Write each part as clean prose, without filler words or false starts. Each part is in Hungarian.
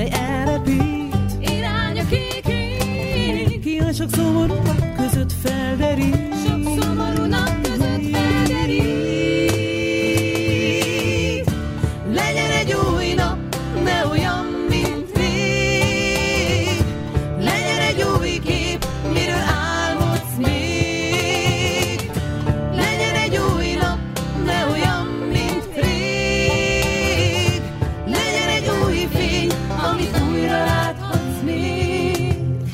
mely elrepít irány a kék ég. Ki a sok szomorú nap között felderít, Sok szomorú nap között felderít. legyen egy új nap, ne olyan, mint rég. Legyen egy új kép, miről álmodsz még. Legyen egy új nap, ne olyan, mint rég. Legyen egy új fény, amit újra láthatsz még.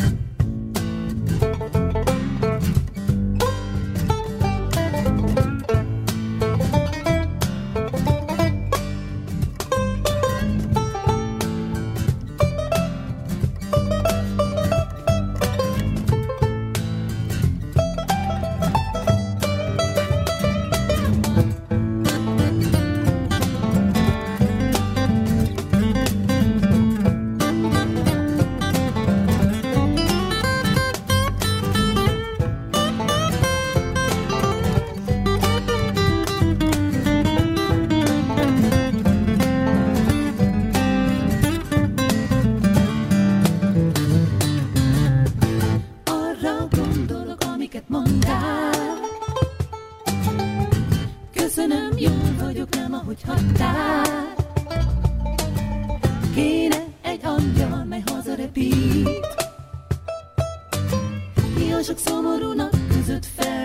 Arra gondolok, amiket mondtál. Köszönöm, jól vagyok, nem ahogy hagytál. Kéne egy angyal, mely hazarepít. Ki a sok szomorú nap között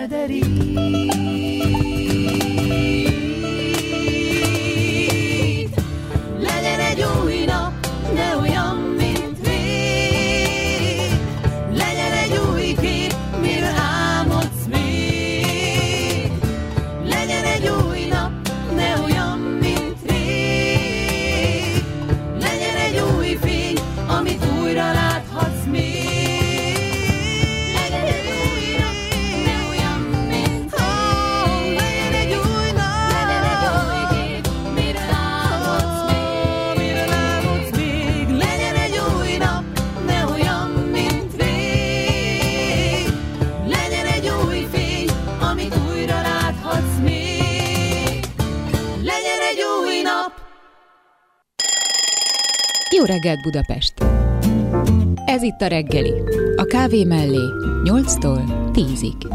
felderít. Legyen egy új nap, ne olyan, mint rég. Legyen egy új kép, miről álmodsz még. Legyen egy új nap, ne olyan, mint rég. Legyen egy új fény, amit újra láthatsz még. Legyen egy új nap, ne olyan, mint rég. Legyen egy új nap, legyen egy új kép, miről álmodsz még. Miről álmodsz még. Legyen egy új nap, ne olyan, mint rég. Legyen egy új fény, amit újra láthatsz még. Legyen egy új nap. Jó reggelt, Budapest! Ez itt a reggeli. A kávé mellé 8-tól 10-ig.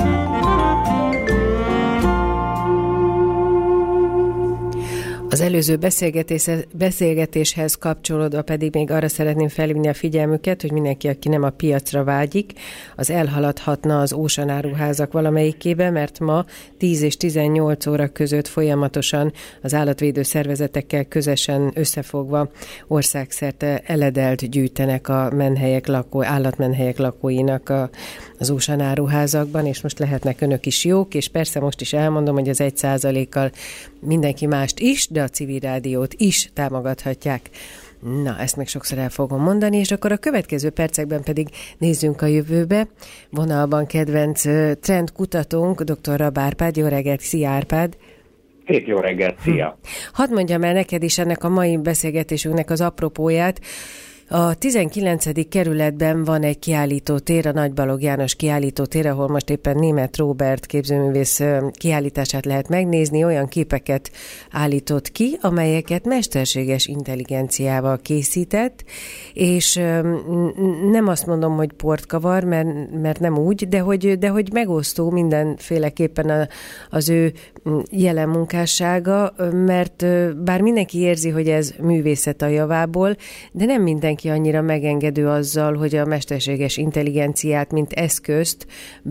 Az előző beszélgetéshez kapcsolódva pedig még arra szeretném felhívni a figyelmüket, hogy mindenki, aki nem a piacra vágyik, az elhaladhatna az Ocean áruházak valamelyikébe, mert ma 10 és 18 óra között folyamatosan az állatvédő szervezetekkel közösen összefogva országszerte eledelt gyűjtenek a állatmenhelyek lakóinak az Ocean áruházakban, és most lehetnek önök is jók, és persze most is elmondom, hogy az 1%-kal mindenki mást is, de a civil rádiót is támogathatják. Na, ezt meg sokszor el fogom mondani, és akkor a következő percekben pedig nézzünk a jövőbe. Vonalban kedvenc trendkutatónk, dr. Rab Árpád. Jó reggelt, szia Árpád! Szép jó reggelt, szia! Hadd mondjam el neked is ennek a mai beszélgetésünknek az apropóját. A 19. kerületben van egy kiállítótér, a Nagy Balogh János kiállítótér, ahol most éppen Németh Róbert képzőművész kiállítását lehet megnézni. Olyan képeket állított ki, amelyeket mesterséges intelligenciával készített, és nem azt mondom, hogy port kavar, mert nem úgy, de hogy megosztó mindenféleképpen az ő jelen munkássága, mert bár mindenki érzi, hogy ez művészet a javából, de nem mindenki annyira megengedő azzal, hogy a mesterséges intelligenciát, mint eszközt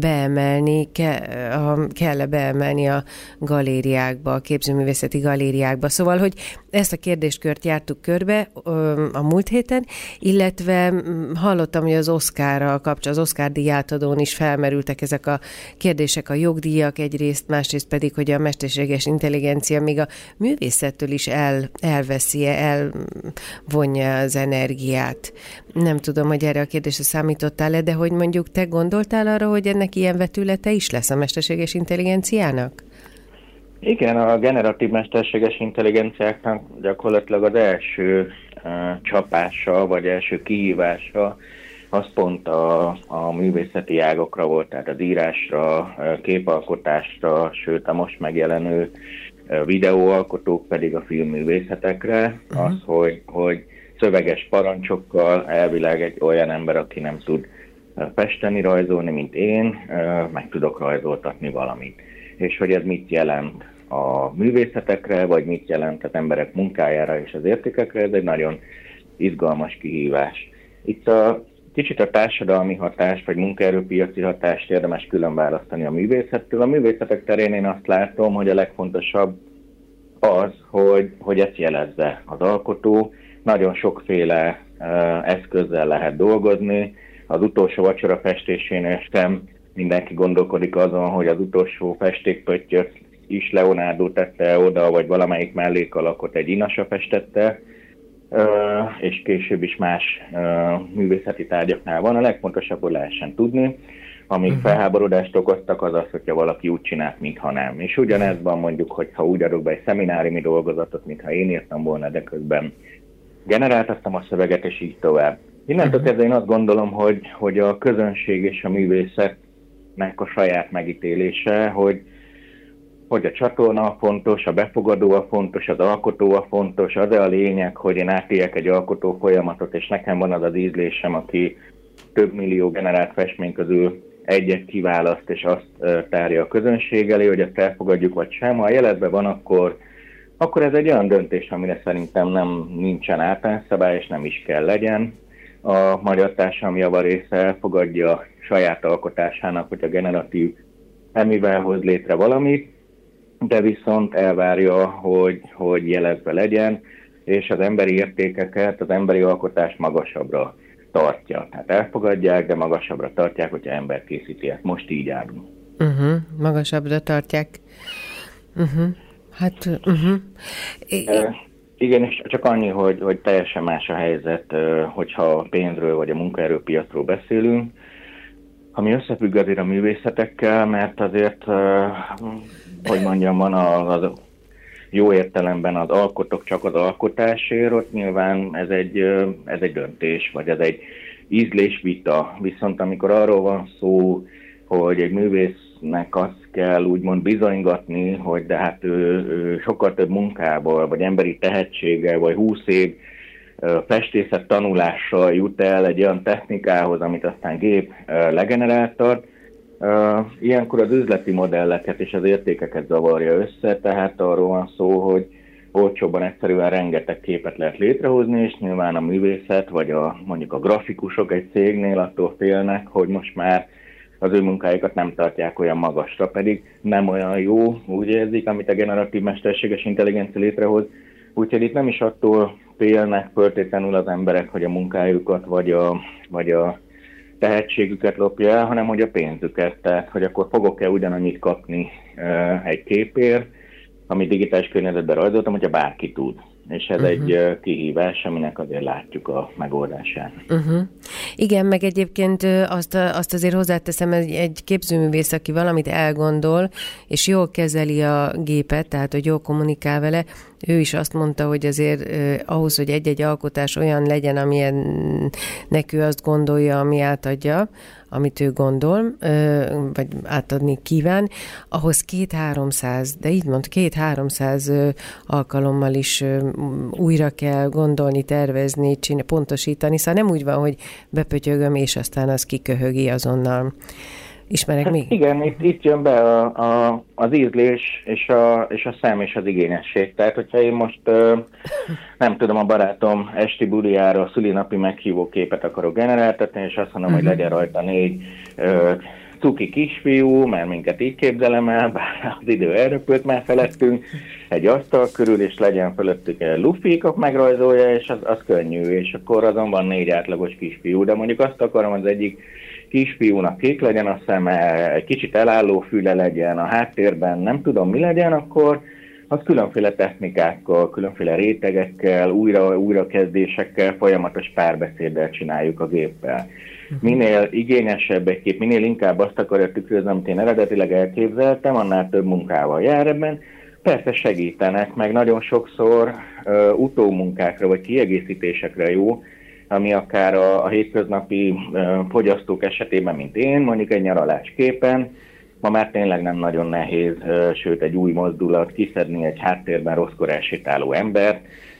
kell beemelni a galériákba, a képzőművészeti galériákba. Szóval, hogy ezt a kérdéskört jártuk körbe a múlt héten, illetve hallottam, hogy az Oscarral kapcsolatban, az Oscar díjátadón is felmerültek ezek a kérdések, a jogdíjak egyrészt, másrészt pedig, hogy a mesterséges intelligencia még a művészettől is elvonja az energiát. Nem tudom, hogy erre a kérdésre számítottál-e, de hogy mondjuk te gondoltál arra, hogy ennek ilyen vetülete is lesz a mesterséges intelligenciának? Igen, a generatív mesterséges intelligenciáknak gyakorlatilag az első csapása, vagy első kihívása, az pont a művészeti ágokra volt, tehát az írásra, képalkotásra, sőt a most megjelenő videóalkotók pedig a filmművészetekre, az, hogy szöveges parancsokkal, elvileg egy olyan ember, aki nem tud festeni, rajzolni, mint én, meg tudok rajzoltatni valamit. És hogy ez mit jelent a művészetekre, vagy mit jelent az emberek munkájára és az értékekre, ez egy nagyon izgalmas kihívás. Itt kicsit a társadalmi hatást, vagy munkaerőpiaci hatást érdemes külön választani a művészettől. A művészetek terén én azt látom, hogy a legfontosabb az, hogy ezt jelezze az alkotó. Nagyon sokféle eszközzel lehet dolgozni. Az utolsó vacsora festésénél sem mindenki gondolkodik azon, hogy az utolsó festékpöttyöt is Leonardo tette oda, vagy valamelyik mellékalakot egy inasa festette, és később is más művészeti tárgyaknál van. A legfontosabb, hogy lehessen tudni. Amíg felháborodást okoztak, az az, hogyha valaki úgy csinált, mintha nem. És ugyanez van mondjuk, hogyha úgy adok be egy szemináriumi dolgozatot, mintha én írtam volna, de közben generáltattam a szöveget, és így tovább. Innentől kezdve én azt gondolom, hogy a közönség és a művészetnek a saját megítélése, hogy a csatorna a fontos, a befogadó a fontos, az alkotó a fontos, az a lényeg, hogy én átéljek egy alkotó folyamatot, és nekem van az az ízlésem, aki több millió generált festmény közül egyet kiválaszt, és azt tárja a közönség elé, hogy ezt elfogadjuk vagy sem. Ha a jeletben van, akkor ez egy olyan döntés, amire szerintem nincsen általánosszabály, és nem is kell legyen. A magyar társadalom javarésze elfogadja saját alkotásának, hogy a generatív emivel hoz létre valamit, de viszont elvárja, hogy jelezve legyen, és az emberi értékeket, az emberi alkotást magasabbra tartja. Tehát elfogadják, de magasabbra tartják, hogyha ember készíti ezt. Most így állunk. Magasabbra tartják. Igen, és csak annyi, hogy teljesen más a helyzet, hogyha a pénzről vagy a munkaerőpiacról beszélünk, ami összefügg azért a művészetekkel, mert azért, hogy mondjam, van az jó értelemben az alkotok csak az alkotásért, ott nyilván ez egy döntés, vagy ez egy ízlésvita. Viszont amikor arról van szó, hogy egy művésznek azt kell úgymond bizonygatni, hogy de hát ő sokkal több munkával, vagy emberi tehetséggel, vagy 20 év festészet tanulással jut el egy olyan technikához, amit aztán gép legeneráltat, ilyenkor az üzleti modelleket és az értékeket zavarja össze, tehát arról van szó, hogy olcsóbban egyszerűen rengeteg képet lehet létrehozni, és nyilván a művészet, vagy mondjuk a grafikusok egy cégnél attól félnek, hogy most már az ő munkáikat nem tartják olyan magasra, pedig nem olyan jó, úgy érzik, amit a generatív mesterséges intelligencia létrehoz. Úgyhogy itt nem is attól félnek föltétlenül az emberek, hogy a munkájukat vagy a tehetségüket lopja el, hanem hogy a pénzüket. Tehát, hogy akkor fogok-e ugyanannyit kapni egy képért, amit digitális környezetben rajzoltam, hogyha bárki tud. És ez egy kihívás, aminek azért látjuk a megoldását. Igen, meg egyébként azt azért hozzáteszem, egy képzőművész, aki valamit elgondol, és jól kezeli a gépet, tehát hogy jól kommunikál vele, ő is azt mondta, hogy azért ahhoz, hogy egy-egy alkotás olyan legyen, amilyennek ő azt gondolja, ami átadja, amit ő gondol, vagy átadni kíván, ahhoz 200-300, de így mond, 200-300 alkalommal is újra kell gondolni, tervezni, pontosítani, szóval nem úgy van, hogy bepötyögöm, és aztán az kiköhögi azonnal. Ismerek még? Igen, itt jön be az ízlés és a szem és az igényesség. Tehát, hogyha én most nem tudom, a barátom esti bulijára a szülinapi meghívó képet akarok generáltatni, és azt mondom, hogy legyen rajta 4 cuki kisfiú, mert minket így képzelem el, bár az idő elröpült már felettünk, egy asztal körül, és legyen fölöttük lufikok megrajzolja, és az könnyű, és akkor azon van 4 átlagos kisfiú, de mondjuk azt akarom, az egyik kisfiúnak kék legyen a szeme, egy kicsit elálló füle legyen, a háttérben nem tudom mi legyen, akkor az különféle technikákkal, különféle rétegekkel, újrakezdésekkel, folyamatos párbeszéddel csináljuk a géppel. Minél igényesebb egy kép, minél inkább azt akarja tükrözni, amit én eredetileg elképzeltem, annál több munkával jár ebben. Persze segítenek, meg nagyon sokszor utómunkákra vagy kiegészítésekre jó, ami akár a hétköznapi fogyasztók esetében, mint én, mondjuk egy nyaralásképen, ma már tényleg nem nagyon nehéz, sőt egy új mozdulat kiszedni egy háttérben rosszkor elsétáló embert,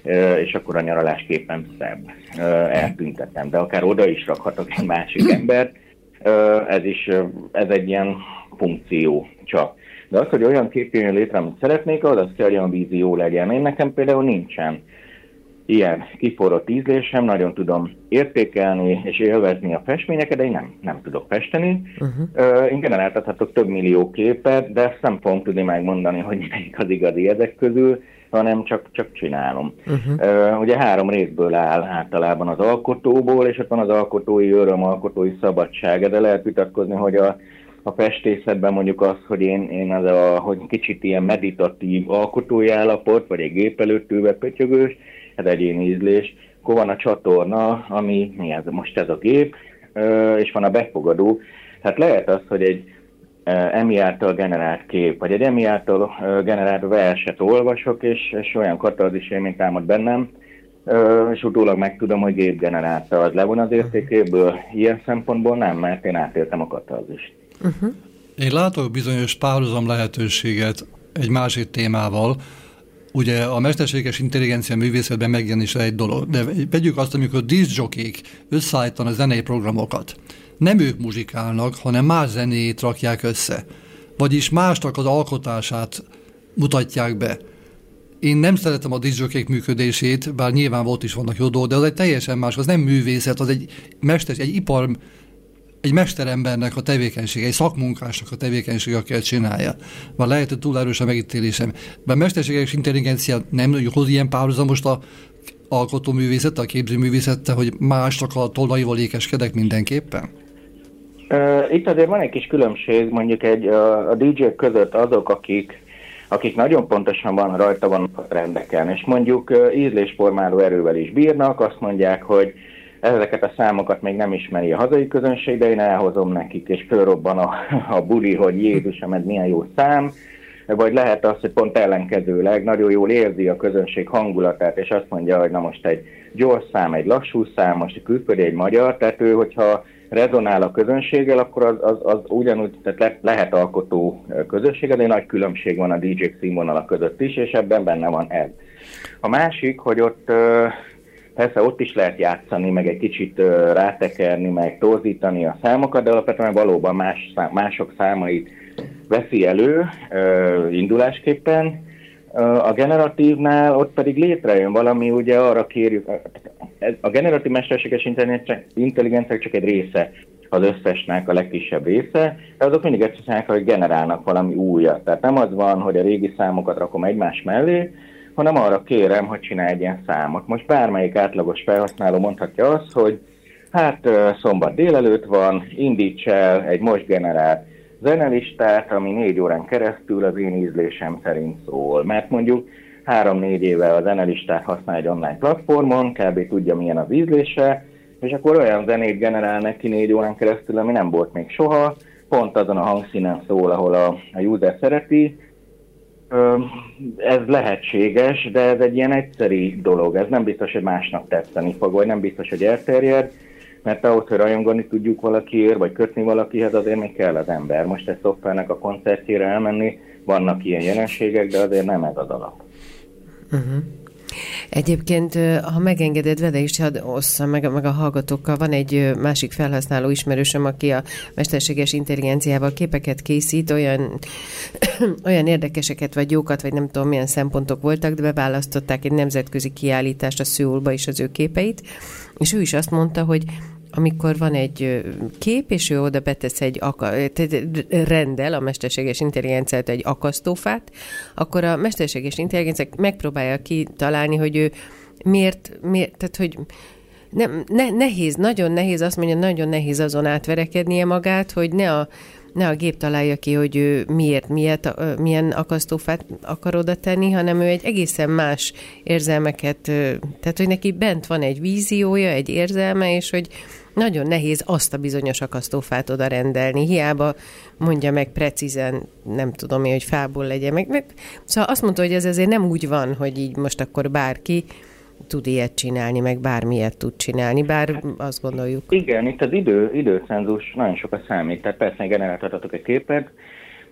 és akkor a nyaralásképpen szebb. Eltüntetem, de akár oda is rakhatok egy másik embert, ez egy ilyen funkció csak. De az, hogy olyan kép jön létre, amit szeretnék, az kell, hogy olyan vízió legyen. Én nekem például nincsen ilyen kiforrott ízlésem, nagyon tudom értékelni és élvezni a festményeket, de én nem tudok festeni. Én generáltathatok több millió képet, de ezt nem fogom tudni megmondani, hogy melyik az igazi ezek közül, hanem csak csinálom. Ugye 3 részből áll általában az alkotóból, és ott van az alkotói öröm, alkotói szabadság. De lehet vitatkozni, hogy a festészetben mondjuk az, hogy én hogy kicsit ilyen meditatív alkotói állapot, vagy egy gép előtt ülve pötyögős, ez egyéni ízlés. Akkor van a csatorna, ami most ez a gép, és van a befogadó. Tehát lehet az, hogy egy EMI által generált kép, vagy egy EMI által generált verset olvasok, és olyan katarzis élmény támad bennem, és utólag megtudom, hogy gép generálta, az levon az értékéből. Ilyen szempontból nem, mert én átéltem a katarzist. Én látok bizonyos párhuzam lehetőséget egy másik témával. Ugye a mesterséges intelligencia művészetben megjelenik egy dolog, de vegyük azt, amikor diszjokék összeállítanak zenei programokat. Nem ők muzsikálnak, hanem más zenét rakják össze. Vagyis másnak az alkotását mutatják be. Én nem szeretem a diszjokék működését, bár nyilván volt is vannak jó dolgok, de az egy teljesen más, az nem művészet, az egy mesterembernek a tevékenysége, egy szakmunkásnak a tevékenysége, aki ezt csinálja. Már lehet, hogy túl erős a megítélésem. De a mesterséges intelligencia nem hoz ilyen párhuzamost a alkotóművészete, a képzőművészete, hogy másnak a tollaival ékeskedek mindenképpen? Itt azért van egy kis különbség, mondjuk a DJ-k között azok, akik nagyon pontosan rajta vannak a trendeken, és mondjuk ízlésformáló erővel is bírnak, azt mondják, hogy ezeket a számokat még nem ismeri a hazai közönség, de én elhozom nekik, és fölrobban a buli, hogy Jézusom, ez milyen jó szám, vagy lehet az, hogy pont ellenkezőleg nagyon jól érzi a közönség hangulatát, és azt mondja, hogy na most egy gyors szám, egy lassú szám, most egy külföldi, egy magyar, tehát ő, hogyha rezonál a közönséggel, akkor az ugyanúgy, tehát lehet alkotó közönség, de nagy különbség van a DJ-k színvonala között is, és ebben benne van ez. A másik, hogy ott persze ott is lehet játszani, meg egy kicsit rátekerni, meg torzítani a számokat, de alapvetően valóban mások számait veszi elő indulásképpen. A generatívnál ott pedig létrejön valami, ugye arra kérjük, a generatív mesterséges intelligencia csak egy része az összesnek, a legkisebb része, de azok mindig ezt csinálják, hogy generálnak valami újat. Tehát nem az van, hogy a régi számokat rakom egymás mellé, hanem arra kérem, hogy csinálj egy ilyen számot. Most bármelyik átlagos felhasználó mondhatja azt, hogy hát szombat délelőtt van, indíts el egy most generált zenelistát, ami 4 órán keresztül az én ízlésem szerint szól. Mert mondjuk 3-4 éve a zenelistát használ egy online platformon, kb. Tudja, milyen az ízlése, és akkor olyan zenét generál neki 4 órán keresztül, ami nem volt még soha, pont azon a hangszínen szól, ahol a user szereti. Ez lehetséges, de ez egy ilyen egyszeri dolog. Ez nem biztos, hogy másnak tetszeni fog, vagy nem biztos, hogy elterjed, mert ahhoz, hogy rajongani tudjuk valakiért, vagy kötni valakihez, azért még kell az ember. Most egy szoftvernek a koncertjére elmenni, vannak ilyen jelenségek, de azért nem ez az alap. Egyébként, ha megengeded, vele is hadd osszam meg a hallgatókkal. Van egy másik felhasználó ismerősöm, aki a mesterséges intelligenciával képeket készít, olyan érdekeseket, vagy jókat, vagy nem tudom milyen szempontok voltak, de beválasztották egy nemzetközi kiállítást a Szöulba is az ő képeit, és ő is azt mondta, hogy amikor van egy kép, és ő oda betesz rendel a mesterséges intelligenciát egy akasztófát, akkor a mesterséges intelligencia megpróbálja kitalálni, hogy ő miért tehát hogy nehéz, nagyon nehéz, azt mondja, nagyon nehéz azon átverekednie magát, hogy ne a gép találja ki, hogy ő milyen akasztófát akar oda tenni, hanem ő egy egészen más érzelmeket, tehát hogy neki bent van egy víziója, egy érzelme, és hogy nagyon nehéz azt a bizonyos akasztófát oda rendelni. Hiába mondja meg precízen, nem tudom én, hogy fából legyen meg. Szóval azt mondta, hogy ez azért nem úgy van, hogy így most akkor bárki tud ilyet csinálni, meg bármilyet tud csinálni, bár azt gondoljuk. Igen, itt az időcenzus nagyon sokat számít. Tehát persze generáltatok egy képet,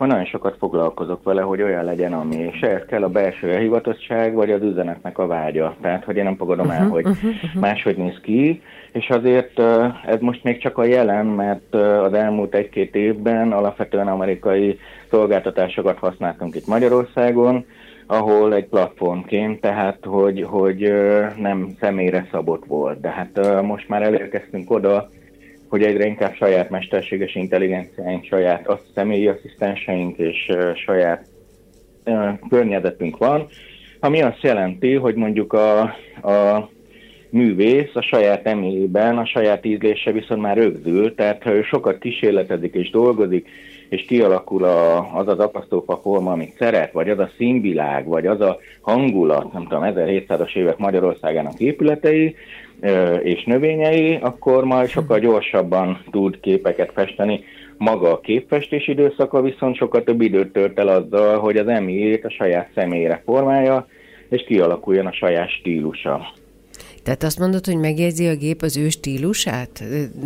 nagyon sokat foglalkozok vele, hogy olyan legyen, ami, és ehhez kell a belső elhivatottság, vagy az üzenetnek a vágya. Tehát, hogy én nem fogadom el, hogy máshogy néz ki, és azért ez most még csak a jelen, mert az elmúlt 1-2 évben alapvetően amerikai szolgáltatásokat használtunk itt Magyarországon, ahol egy platformként, tehát hogy nem személyre szabott volt. De hát most már elérkeztünk oda, hogy egyre inkább saját mesterséges intelligenciáink, saját személyi asszisztenseink és saját környezetünk van, ami azt jelenti, hogy mondjuk a művész a saját emélyében, a saját ízlése viszont már rögzül, tehát ha ő sokat kísérletezik és dolgozik, és kialakul az akasztófa forma, amit szeret, vagy az a színvilág, vagy az a hangulat, nem tudom, 1700-as évek Magyarországának épületei és növényei, akkor majd sokkal gyorsabban tud képeket festeni. Maga a képfestés időszaka viszont sokkal több időt tölt el azzal, hogy az emélyét a saját személyre formálja, és kialakuljon a saját stílusa. Tehát azt mondod, hogy megjegyzi a gép az ő stílusát?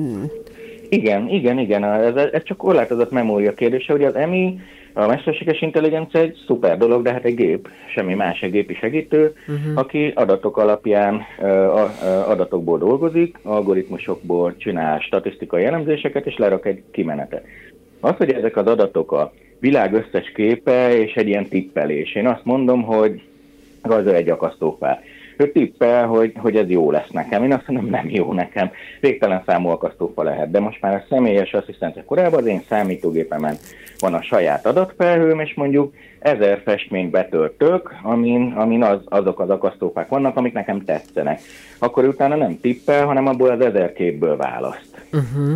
Igen. Ez csak korlátozott memória kérdése, hogy az EMI, a mesterséges intelligencia egy szuper dolog, de hát egy gép, semmi más, egy gépi segítő, aki adatok alapján, adatokból dolgozik, algoritmusokból csinál statisztikai elemzéseket, és lerak egy kimenetet. Az, hogy ezek az adatok a világ összes képe, és egy ilyen tippelés. Én azt mondom, hogy rajzol egy akasztófát. Ő tippel, hogy ez jó lesz nekem. Én azt mondom, nem jó nekem. Végtelen számú akasztófa lehet. De most már a személyes asszisztencia korában az én számítógépemen van a saját adatfelhőm, és mondjuk 1000 festményt betöltök, amin azok az akasztófák vannak, amik nekem tetszenek. Akkor utána nem tippel, hanem abból az 1000 képből választ.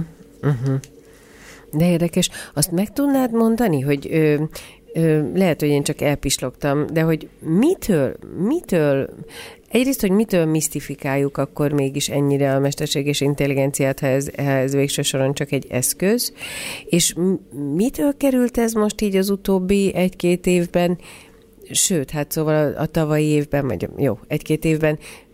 De érdekes. Azt meg tudnád mondani, hogy lehet, hogy én csak elpislogtam, de hogy mitől egyrészt, hogy mitől misztifikáljuk akkor mégis ennyire a mesterséges intelligenciát, ha ez végső soron csak egy eszköz, és mitől került ez most így az utóbbi 1-2 évben, sőt, hát szóval a tavalyi évben, vagy jó, 1-2 évben,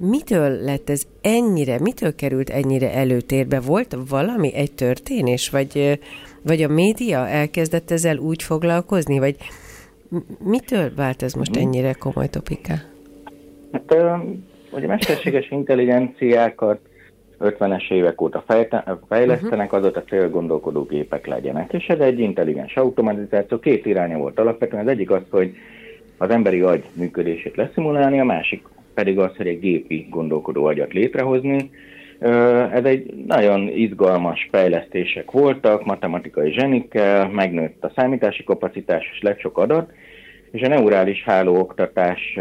mitől került ennyire előtérbe? Volt valami, egy történés, vagy a média elkezdett ezzel úgy foglalkozni, vagy mitől vált ez most ennyire komoly topikká? Hát, hogy a mesterséges intelligenciákat 50-es évek óta fejlesztenek, azóta célgondolkodó gépek legyenek. És ez egy intelligens automatizáció, 2 iránya volt alapvetően. Az egyik az, hogy az emberi agy működését leszimulálni, a másik pedig az, hogy egy gépi gondolkodó agyat létrehozni. Ez egy nagyon izgalmas fejlesztések voltak, matematikai zsenikkel, megnőtt a számítási kapacitás, és lett sok adat, és a neurális hálóoktatás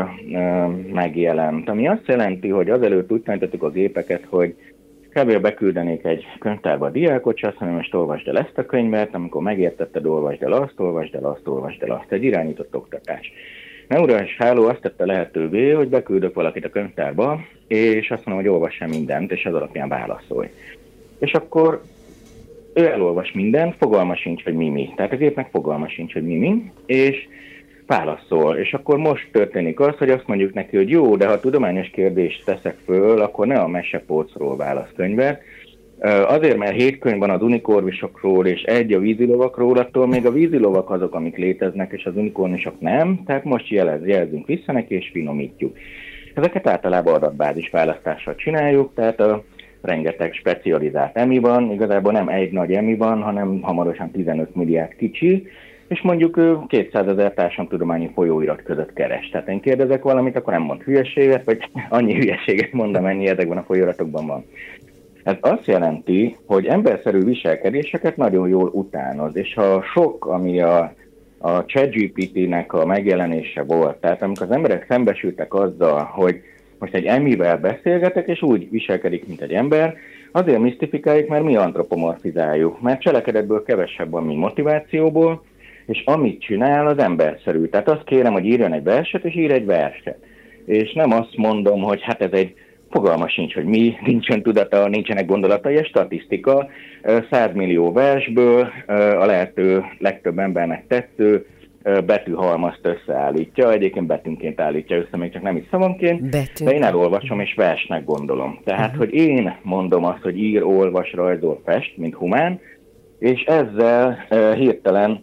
megjelent, ami azt jelenti, hogy azelőtt úgy tanítottuk a gépeket, hogy kb. Beküldenék egy könyvtárba a diákot, és azt mondom, most olvasd el ezt a könyvet, amikor megértetted, olvasd el azt, egy irányított oktatás. Neurális háló azt tette lehetővé, hogy beküldök valakit a könyvtárba, és azt mondom, hogy olvassa mindent, és az alapján válaszolj. És akkor ő elolvas mindent, fogalma sincs, hogy mi. Tehát a gépnek fogalma sincs, hogy mi, és válaszol. És akkor most történik az, hogy azt mondjuk neki, hogy jó, de ha tudományos kérdést teszek föl, akkor ne a mesepolcról válasz könyvet. Azért, mert 7 könyv van az unikornisokról, és 1 a vízilovakról, attól még a vízilovak azok, amik léteznek, és az unikornisok nem. Tehát most jelzünk vissza neki, és finomítjuk. Ezeket általában adatbázis választással csináljuk, tehát rengeteg specializált EMI van, igazából nem egy nagy EMI van, hanem hamarosan 15 milliárd kicsi, és mondjuk 200 000 társadalomtudományi folyóirat között keres. Tehát én kérdezek valamit, akkor nem mond hülyeséget, vagy annyi hülyeséget mondom, ennyi ezekben a folyóiratokban van. Ez azt jelenti, hogy emberszerű viselkedéseket nagyon jól utánoz, és ha sok, ami a ChatGPT-nek a megjelenése volt, tehát amikor az emberek szembesültek azzal, hogy most egy EMI-vel beszélgetek, és úgy viselkedik, mint egy ember, azért misztifikáljuk, mert mi antropomorfizáljuk, mert cselekedetből kevesebb van, mint motivációból, és amit csinál, az emberszerű. Tehát azt kérem, hogy írjon egy verset, és ír egy verset. És nem azt mondom, hogy hát ez egy fogalma sincs, hogy mi, nincsen tudata, nincsenek gondolatai, ez statisztika. 100 millió versből a lehető legtöbb embernek tetsző betűhalmazt összeállítja, egyébként betűnként állítja össze, még csak nem is szavonként, de én elolvasom és versnek gondolom. Tehát, hogy én mondom azt, hogy ír, olvas, rajzol, fest, mint humán, és ezzel hirtelen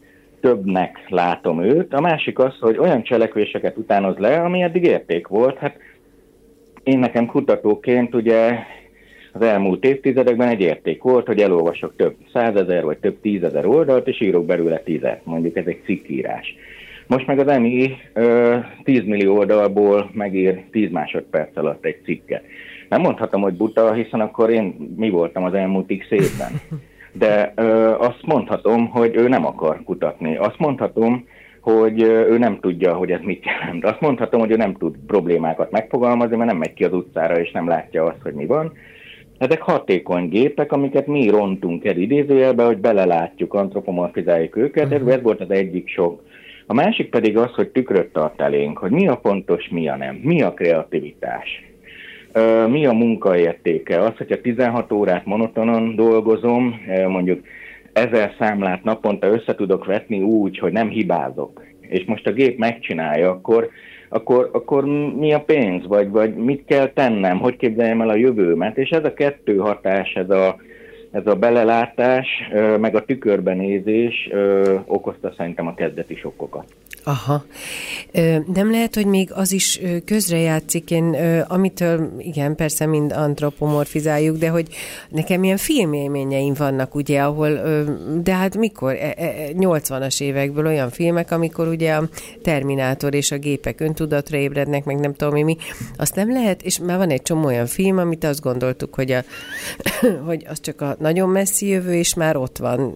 többnek látom őt. A másik az, hogy olyan cselekvéseket utánoz le, ami eddig érték volt. Hát én nekem kutatóként ugye az elmúlt évtizedekben egy érték volt, hogy elolvasok több 100 000 vagy több 10 000 oldalt, és írok belőle 10-et. Mondjuk ez egy cikkírás. Most meg az EMI 10 millió oldalból megír 10 másodperc alatt egy cikket. Nem mondhatom, hogy buta, hiszen akkor én mi voltam az elmúlt x évben. De azt mondhatom, hogy ő nem akar kutatni. Azt mondhatom, hogy ő nem tudja, hogy ez mit jelent. Azt mondhatom, hogy ő nem tud problémákat megfogalmazni, mert nem megy ki az utcára, és nem látja azt, hogy mi van. Ezek hatékony gépek, amiket mi rontunk el idézőjelbe, hogy belelátjuk, antropomorfizáljuk őket, ez volt az egyik sok. A másik pedig az, hogy tükröt tart elénk, hogy mi a fontos, mi a nem, mi a kreativitás, mi a munkaértéke. Az, hogyha 16 órát monotonon dolgozom, mondjuk 1000 számlát naponta össze tudok vetni úgy, hogy nem hibázok, és most a gép megcsinálja, akkor mi a pénz, vagy mit kell tennem, hogy képzeljem el a jövőmet, és ez a kettő hatás, ez a belelátás, meg a tükörbenézés okozta szerintem a kezdeti sokkokat. Aha. Nem lehet, hogy még az is közrejátszik, amitől, igen, persze mind antropomorfizáljuk, de hogy nekem ilyen filmélményeim vannak, ugye, ahol, de hát mikor? 80-as évekből olyan filmek, amikor ugye a Terminátor és a gépek öntudatra ébrednek, meg nem tudom mi. Azt nem lehet, és már van egy csomó olyan film, amit azt gondoltuk, hogy az csak a nagyon messzi jövő, és már ott van.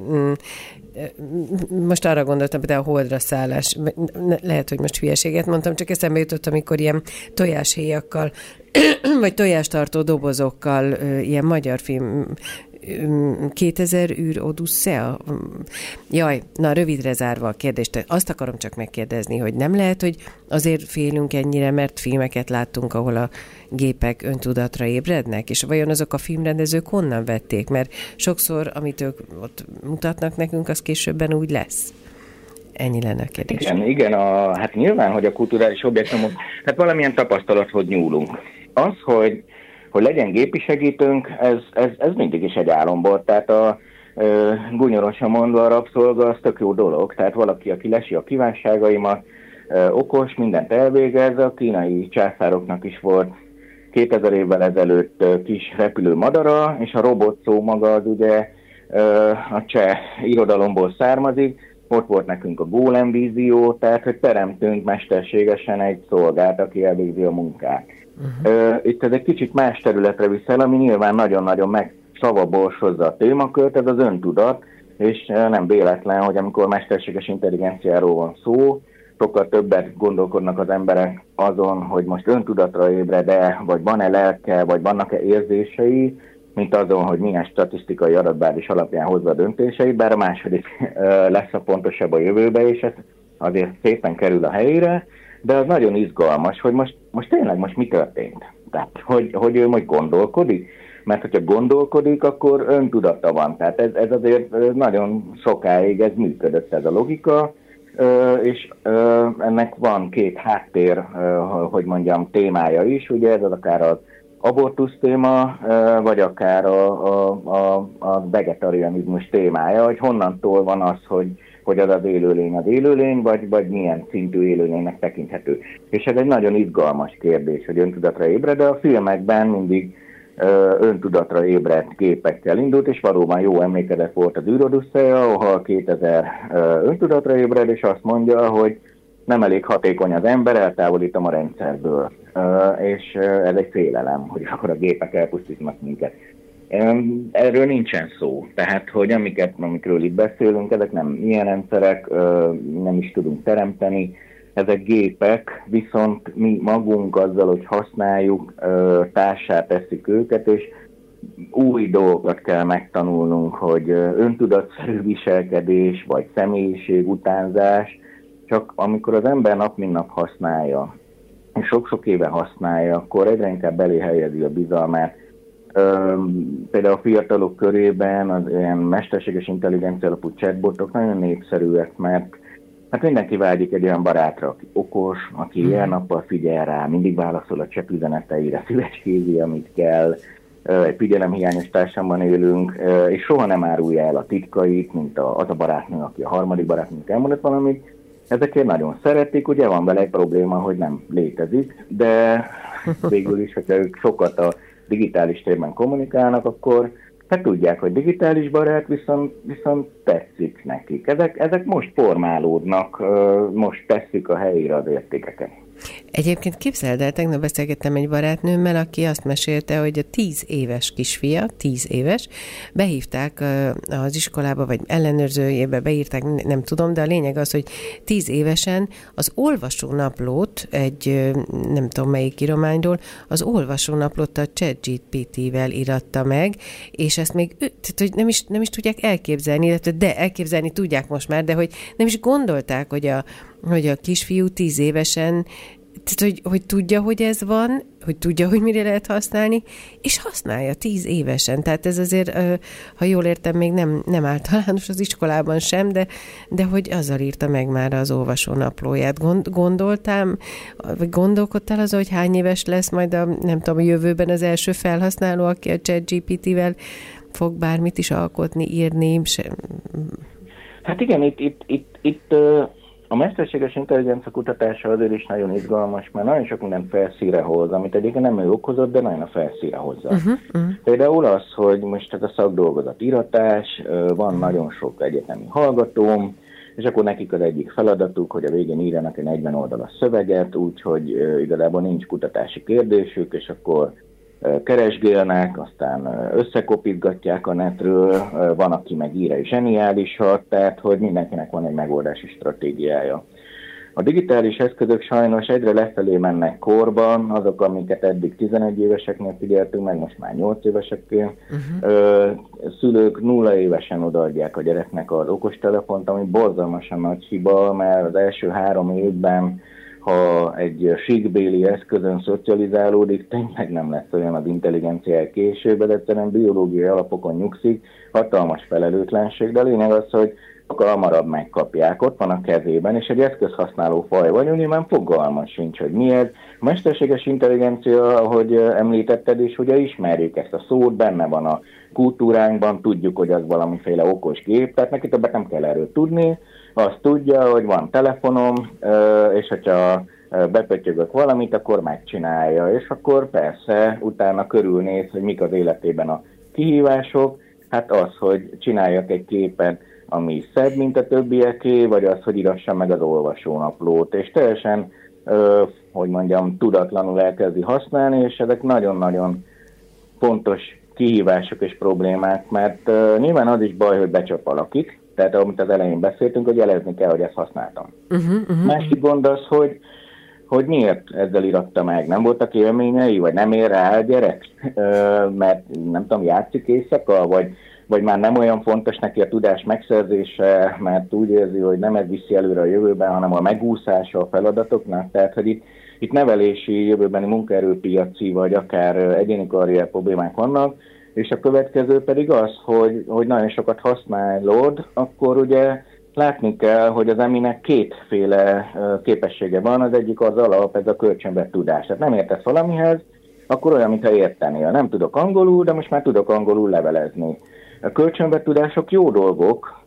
Most arra gondoltam, de a holdra szállás, lehet, hogy most hülyeséget mondtam, csak eszembe jutott, amikor ilyen tojáshéjakkal, vagy tojástartó dobozokkal, ilyen magyar film, 2000 űr Odusszea? Jaj, na rövidre zárva a kérdést, azt akarom csak megkérdezni, hogy nem lehet, hogy azért félünk ennyire, mert filmeket láttunk, ahol a gépek öntudatra ébrednek, és vajon azok a filmrendezők honnan vették? Mert sokszor, amit ők ott mutatnak nekünk, az későbben úgy lesz. Ennyi lenne a kérdés. Igen, hát nyilván, hogy a kulturális objektumok, hát valamilyen tapasztalathoz nyúlunk. Az, hogy legyen gépi segítőnk, ez mindig is egy álomból. Tehát gúnyorosan mondva a rabszolga, az tök jó dolog. Tehát valaki, aki lesi a kívánságaimat, okos, mindent elvégez. A kínai császároknak is volt 2000 évvel ezelőtt kis repülő madara, és a robot szó maga az ugye a cseh irodalomból származik. Ott volt nekünk a gólem vízió, tehát hogy teremtünk mesterségesen egy szolgát, aki elvégzi a munkát. Itt ez egy kicsit más területre viszel, ami nyilván nagyon-nagyon megszavaborsozza a témakört, ez az öntudat, és nem véletlen, hogy amikor mesterséges intelligenciáról van szó, sokkal többet gondolkodnak az emberek azon, hogy most öntudatra ébred-e, vagy van-e lelke, vagy vannak-e érzései, mint azon, hogy milyen statisztikai adatbázis alapján hozza a döntéseit, bár a második lesz a pontosabb a jövőbe, és ez azért szépen kerül a helyére, de az nagyon izgalmas, hogy most tényleg mi történt. Tehát, hogy ő most gondolkodik, mert hogyha gondolkodik, akkor öntudata van. Tehát ez azért nagyon sokáig ez működött, ez a logika, és ennek van két háttér, hogy mondjam, témája is, ugye ez az akár az abortusz téma, vagy akár a vegetarianizmus témája, hogy honnantól van az, hogy az élőlény, vagy milyen szintű élőlénynek tekinthető. És ez egy nagyon izgalmas kérdés, hogy öntudatra ébred, de a filmekben mindig öntudatra ébredt képekkel indult, és valóban jó emlékezet volt az űr Odusszea, ahol 2000 öntudatra ébred, és azt mondja, hogy nem elég hatékony az ember, eltávolítom a rendszerből. És ez egy félelem, hogy akkor a gépek elpusztítanak minket. Erről nincsen szó. Tehát, hogy amikről itt beszélünk, ezek nem ilyen rendszerek, nem is tudunk teremteni. Ezek gépek, viszont mi magunk azzal, hogy használjuk, társá tesszük őket, és új dolgokat kell megtanulnunk, hogy öntudatszerű viselkedés, vagy személyiségutánzás, csak amikor az ember nap mint nap használja, és sok-sok éve használja, akkor egyre inkább belé helyezi a bizalmát. Például a fiatalok körében az ilyen mesterséges intelligencia alapú chatbotok nagyon népszerűek, mert hát mindenki vágyik egy olyan barátra, aki okos, aki ilyen nappal figyel rá, mindig válaszol a chat üzeneteire, szívecskézi, amit kell, egy figyelemhiányos társamban élünk, és soha nem árulja el a titkait, mint az a barátnő, aki a harmadik barátnőnek elmondott valamit. Ezekért nagyon szeretik, ugye van vele egy probléma, hogy nem létezik, de végül is, hogyha ők sokat a digitális térben kommunikálnak, akkor hát tudják, hogy digitális barát, viszont tetszik nekik. Ezek most formálódnak, most tesszük a helyére az értékeket. Egyébként képzeld el, tegnap beszélgettem egy barátnőmmel, aki azt mesélte, hogy a 10 éves kisfia, 10 éves, behívták az iskolába, vagy ellenőrzőjébe beírták, nem tudom, de a lényeg az, hogy 10 évesen az olvasónaplót, egy nem tudom melyik írományról, az olvasónaplót a ChatGPT-vel íratta meg, és ezt még tehát, hogy nem is tudják elképzelni, illetve de elképzelni tudják most már, de hogy nem is gondolták, hogy a kisfiú 10 évesen, tehát, hogy tudja, hogy ez van, hogy tudja, hogy mire lehet használni, és használja 10 évesen. Tehát ez azért, ha jól értem, még nem általános az iskolában sem, de hogy azzal írta meg már az olvasónaplóját. Gondolkodtál azon, hogy hány éves lesz majd nem tudom, a jövőben az első felhasználó, aki a ChatGPT-vel fog bármit is alkotni, írni? Hát igen, itt a mesterséges intelligencia kutatása azért is nagyon izgalmas, mert nagyon sok mindent felszínre hoz, amit egyébként nem ő okozott, de nagyon a felszínre hozza. Például az, hogy most a szakdolgozat íratás, van nagyon sok egyetemi hallgatóm, és akkor nekik az egyik feladatuk, hogy a végén írjanak egy 40 oldalas szöveget, úgyhogy igazából nincs kutatási kérdésük, és akkor keresgélnek, aztán összekopítgatják a netről, van, aki meg ír egy zseniálisat, tehát hogy mindenkinek van egy megoldási stratégiája. A digitális eszközök sajnos egyre lefelé mennek korban, azok, amiket eddig 11 éveseknél figyeltünk, meg most már 8 éveseknél. Szülők 0 évesen odaadják a gyereknek az okostelefont, ami borzalmasan nagy hiba, mert az első 3 évben ha egy síkbéli eszközön szocializálódik, tényleg nem lesz olyan az intelligenciája később, de egyszerűen biológiai alapokon nyugszik, hatalmas felelőtlenség, de a lényeg az, hogy sokkal hamarabb megkapják, ott van a kezében, és egy eszközhasználó faj vagyunk, nyilván fogalma sincs, hogy mi ez. A mesterséges intelligencia, ahogy említetted is, ugye ismerjük ezt a szót, benne van a kultúránkban, tudjuk, hogy az valamiféle okos gép, tehát neki többet nem kell erről tudni, azt tudja, hogy van telefonom, és hogyha bepötyögök valamit, akkor megcsinálja, és akkor persze utána körülnéz, hogy mik az életében a kihívások, hát az, hogy csináljak egy képet, ami szebb, mint a többieké, vagy az, hogy írassam meg az olvasónaplót, és teljesen, hogy mondjam, tudatlanul elkezdi használni, és ezek nagyon-nagyon fontos kihívások és problémák, mert nyilván az is baj, hogy becsap valakit, tehát amit az elején beszéltünk, hogy jelezni kell, hogy ezt használtam. Másik gond az, hogy miért ezzel íratta meg. Nem voltak élményei, vagy nem ér rá a gyerek, mert nem tudom, játszik éjszaka, vagy már nem olyan fontos neki a tudás megszerzése, mert úgy érzi, hogy nem ez viszi előre a jövőben, hanem a megúszása a feladatoknak. Tehát, hogy itt nevelési, jövőbeni munkaerőpiaci, vagy akár egyéni karrier problémák vannak, és a következő pedig az, hogy nagyon sokat használod, akkor ugye látni kell, hogy az eminek kétféle képessége van, az egyik az alap, ez a kölcsönvett tudás. Tehát nem értesz valamihez, akkor olyan, mintha értenél. Nem tudok angolul, de most már tudok angolul levelezni. A kölcsönvett tudások jó dolgok,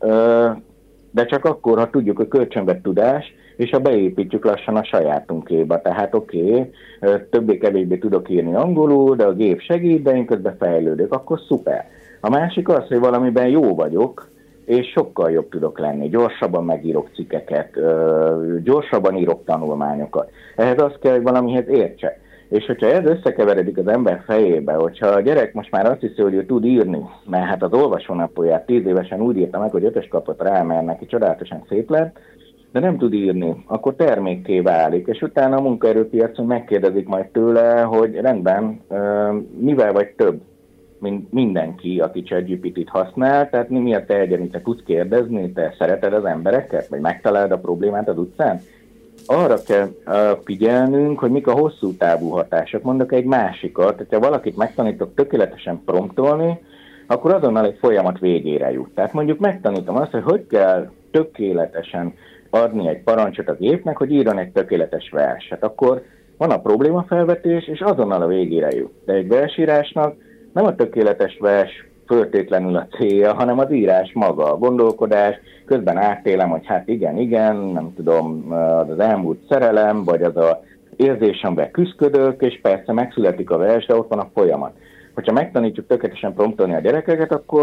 de csak akkor, ha tudjuk, hogy kölcsönvett tudás, és ha beépítjük lassan a sajátunkéba. Tehát többé-kevésbé tudok írni angolul, de a gép segít, de én közben fejlődök, akkor szuper. A másik az, hogy valamiben jó vagyok, és sokkal jobb tudok lenni. Gyorsabban megírok cikkeket, gyorsabban írok tanulmányokat. Ehhez az kell, hogy valamihez értsek. És hogyha ez összekeveredik az ember fejébe, hogyha a gyerek most már azt hiszi, hogy ő tud írni, mert hát az olvasónaplóját 10 évesen úgy írta meg, hogy 5-ös kapott rá, mert neki csodálatosan szép lett, de nem tud írni, akkor termékké válik, és utána a munkaerőpiacon megkérdezik majd tőle, hogy rendben, mivel vagy több, mint mindenki, aki ChatGPT-t használ, tehát mi a te egyenlite tudsz kérdezni, te szereted az embereket, vagy megtalálod a problémát az utcán? Arra kell figyelnünk, hogy mik a hosszú távú hatások. Mondok egy másikat, hogyha valakit megtanítok tökéletesen promptolni, akkor azonnal egy folyamat végére jut. Tehát mondjuk megtanítom azt, hogy kell tökéletesen adni egy parancsot a gépnek, hogy írjon egy tökéletes verset. Akkor van a problémafelvetés, és azonnal a végére jut. De egy versírásnak nem a tökéletes vers föltétlenül a célja, hanem az írás maga, a gondolkodás, közben átélem, hogy hát igen, nem tudom, az elmúlt szerelem, vagy az a érzés, amivel küzdködök, és persze megszületik a vers, de ott van a folyamat. Hogyha megtanítjuk tökéletesen promptolni a gyerekeket, akkor